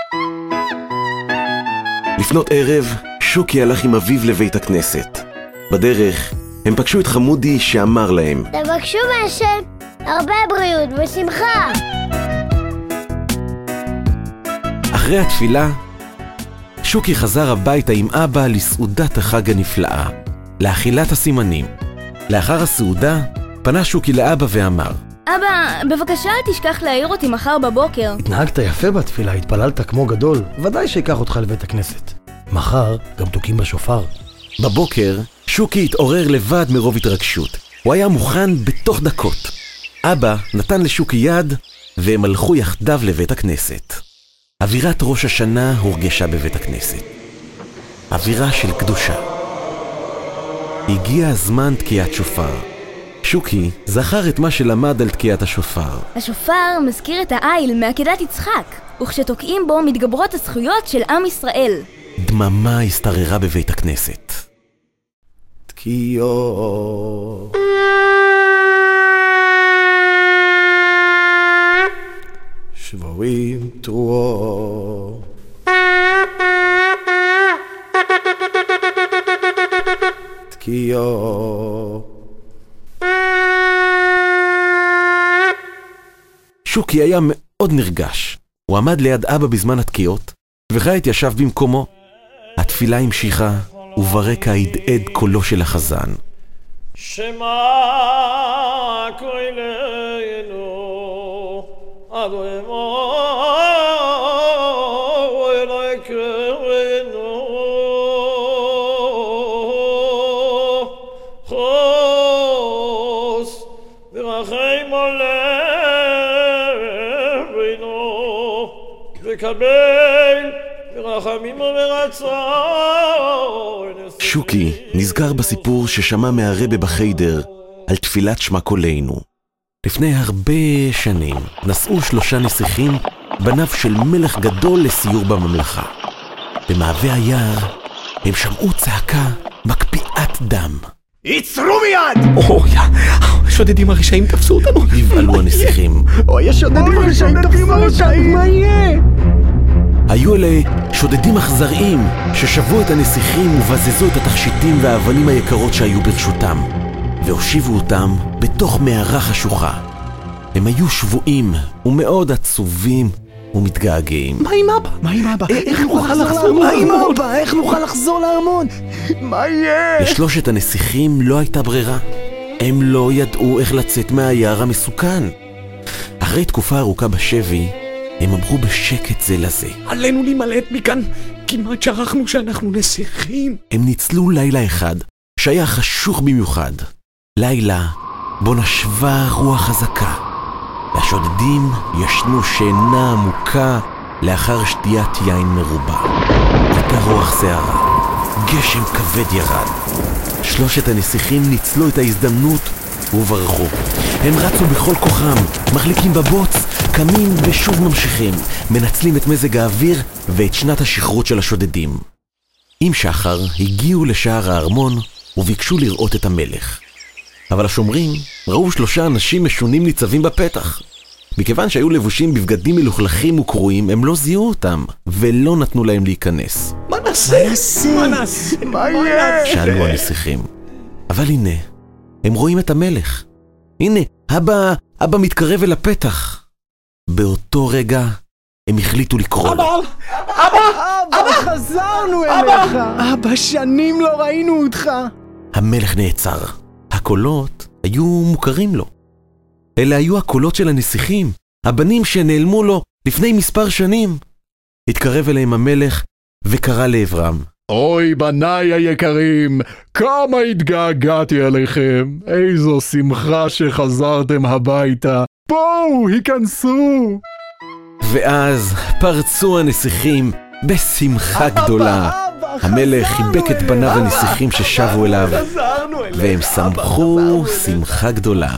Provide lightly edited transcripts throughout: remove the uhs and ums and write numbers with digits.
לפנות ערב, שוקי הלך עם אביו לבית הכנסת. בדרך, הם פגשו את חמודי שאמר להם, תבקשו מהשם הרבה בריאות ושמחה. אחרי התפילה, שוקי חזר הביתה עם אבא לסעודת החג הנפלאה, לאכילת הסימנים. לאחר הסעודה, פנה שוקי לאבא ואמר, אבא, בבקשה אל תשכח להעיר אותי מחר בבוקר. התנהגת יפה בתפילה, התפללת כמו גדול, ודאי שיקח אותך לבית הכנסת. מחר גם תוקים בשופר. בבוקר, שוקי התעורר לבד מרוב התרגשות. הוא היה מוכן בתוך דקות. אבא נתן לשוקי יד, והם הלכו יחדיו לבית הכנסת. אווירת ראש השנה הורגשה בבית הכנסת. אווירה של קדושה. הגיע הזמן תקיעת שופר. שוקי זכר את מה שלמד על תקיעת השופר. השופר מזכיר את העיל מעקדת יצחק, וכשתוקעים בו מתגברות הזכויות של עם ישראל. דממה הסתררה בבית הכנסת. תקיעות. שבועים תרועות. תקיעות. שוקי היה מאוד נרגש. הוא עמד ליד אבא בזמן התקיעות, וכעת ישב במקומו. התפילה המשיכה, וברקע הדהד קולו של החזן. שמע קולנו אדונו אלוהינו חוס ורחם עלינו וקבל ורחמים ורצון. שוקי נזכר בסיפור ששמע מהרבא בחיידר על תפילת שמע קולנו. לפני הרבה שנים נסעו 3 נסיכים, בניו של מלך גדול, לסיור בממלכה. במעבה היער הם שמעו צעקה מקפיאת דם. יצרו מיד! אוי, השודדים הרשעים תפסו אותנו. נבהלו הנסיכים. אוי, השודדים הרשעים תפסו אותנו. מה יהיה? היו אלה שודדים אכזריים ששבו את הנסיכים ובזזו את התכשיטים והאבנים היקרות שהיו ברשותם, והושיבו אותם בתוך מערה חשוכה. הם היו שבועים ומאוד עצובים ומתגעגעים. מה עם אבא? מה עם אבא? איך נוכל לחזור לארמון? איך נוכל לחזור לארמון? מה יהיה? לשלושת הנסיכים לא הייתה ברירה. הם לא ידעו איך לצאת מהיער המסוכן. אחרי תקופה ארוכה בשבי, הם אמרו בשקט זה לזה, עלינו להימלט מכאן, כמעט שכחנו שאנחנו נסיכים. הם ניצלו לילה אחד שהיה חשוך במיוחד. לילה בו נשבה רוח חזקה, והשודדים ישנו שינה עמוקה לאחר שתיית יין מרובה. הייתה רוח שערה, גשם כבד ירד. 3 הנסיכים ניצלו את ההזדמנות וברחו. הם רצו בכל כוחם, מחליקים בבוץ, קמים ושוב ממשיכים, מנצלים את מזג האוויר ואת שנת השחרות של השודדים. עם שחר הגיעו לשער הארמון וביקשו לראות את המלך. אבל השומרים ראו 3 אנשים משונים ניצבים בפתח. מכיוון שהיו לבושים בבגדים מלוכלכים וקרועים, הם לא זיהו אותם ולא נתנו להם להיכנס. מה נעשה? מה יהיה? שאלו הנסיכים. אבל הנה, הם רואים את המלך. הנה, אבא מתקרב אל הפתח. באותו רגע הם החליטו לקרוא לו. אבא, חזרנו אליך. אבא, שנים לא ראינו אותך. המלך נעצר. הקולות היו מוכרים לו. אלה היו הקולות של הנסיכים, הבנים שנעלמו לו לפני מספר שנים. התקרב אליהם המלך וקרא לעברם. אוי בניי היקרים, כמה התגעגעתי אליכם, איזו שמחה שחזרתם הביתה, בואו, היכנסו. ואז פרצו הנסיכים בשמחה גדולה. המלך חיבק את בניו הנסיכים ששבו אליו, והם שמחו שמחה גדולה.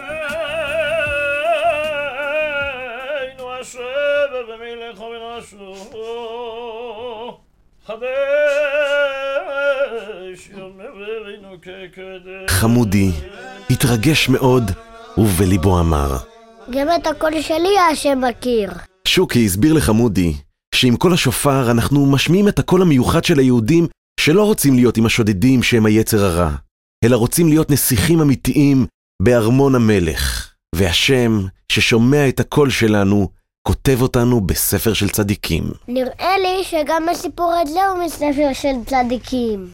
חמודי התרגש מאוד ובליבו אמר, גם את הקול שלי השם מכיר. שוקי הסביר לחמודי שעם כל השופר אנחנו משמיעים את הקול המיוחד של היהודים שלא רוצים להיות עם השודדים שהם היצר הרע, אלא רוצים להיות נסיכים אמיתיים בארמון המלך. והשם ששומע את הקול שלנו כותב אותנו בספר של צדיקים. נראה לי שגם הסיפור הזה הוא מספר של צדיקים.